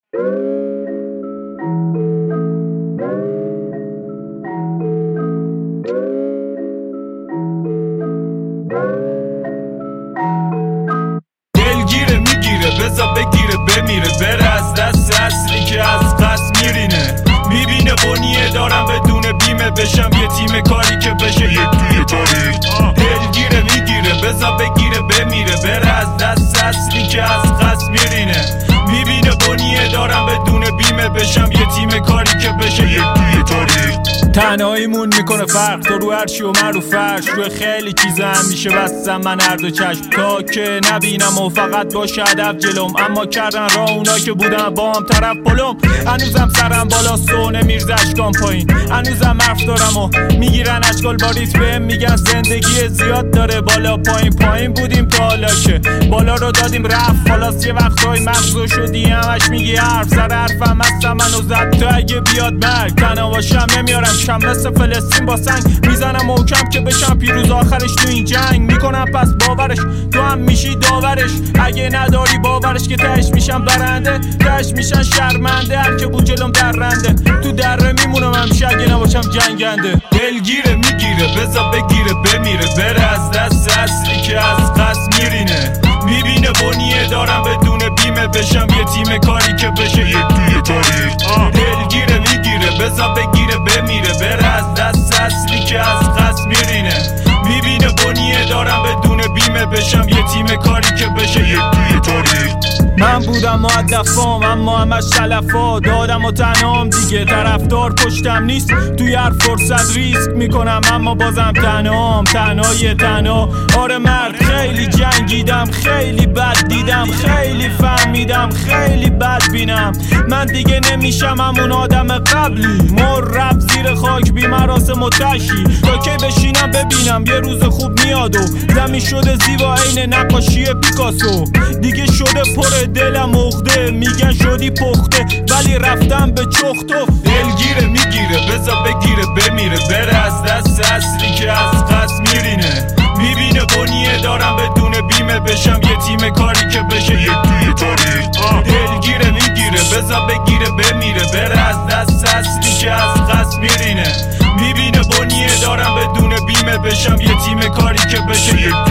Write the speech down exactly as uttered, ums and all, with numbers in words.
دلگیره میگیره بذار بگیره بمیره بره از دست اصلی که از قصد میرینه. میبینه بنیه دارم بدون بیمه بشم یه تیم کاری که بشه یه توی تاریخ. دلگیره میگیره بذار بگیره بمیره بره از دست اصلی که از قصد میرینه. میبینه بنیه دارم بدون بیمه بشم یه تیم کاری که بشه یه توی تاریخ. تنهاییمون میکنه فرق تو رو هرچی و من رو فرش روی خیلی چیزا هم میشه بستم من هر دو چشم تا که نبینم و فقط باشه هدف جلوم. اما کردن راه اونا که بودن با هم طرف پلوم. هنوزم سرم بالا سو نمیرزه اشکام پایین. هنوزم حرف دارم و میگیرن اشکال باریت بهم میگن زندگی زیاد داره بالا پایین. پایین بودیم تا حالا که بالا رو دادیم رفت. خلاص یه وقتای مغزو شدی همش میگی حرف سر حرفم هستم منو زد تو اگه بیاد مرگ. تنها باشم نمیارم شم مثل فلسطین با سنگ میزنم محکم که بشم پیروز آخرش تو این جنگ. میکنم پس باورش تو هم میشی داورش. اگه نداری باورش که تهش میشم برنده تهش میشن شرمنده. هر که بود جلوم درنده تو دره میمونم همیشه اگه نباشم جنگنده. دلگیره میگیره بذار بگیره بمیره بره از دست اصلی که از قصد میرینه. میبینه بنیه دارم بدون بیمه بشم یه تیم کاری که بشه یه توی تاریخ. دلگیره میگیره بذار بگیره بمیره بره از دست اصلی که از قصد میرینه. میبینه بنیه دارم بدون بیمه بشم یه تیم کاری که بشه یه توی تاریخ. من بودم مؤدفام اما همش شلفا دادم و تنهام دیگه طرفدار پشتم نیست. توی هر فرصت ریسک میکنم اما بازم تنهام تنهای تنها. آره مرد خیلی جنگیدم خیلی بد دیدم خیلی فهمیدم خیلی بد بینم. من دیگه نمیشم همون آدم قبلی مرب زیر خاک بی مراسم و تشی. تا کی بشینم ببینم یه روز خوب میاد و زمین شده زیبا عین نقاشی پیکاسو. دیگه شده پر دلم عقده میگن شدی پخته ولی رفتم به چختو. دلگیره میگیره بذار بگیره بمیره بره از دست اصلی که از قصد میرینه. میبینه بنیه دارم بدون بیمه بشم یه تیم کاری که بشه یه توی تاریخ. دلگیره میگیره بذار بگیره بمیره بره از دست اصلی که از قصد میرینه. میبینه بنیه دارم بدون بیمه بشم یه تیم کاری که بشه یه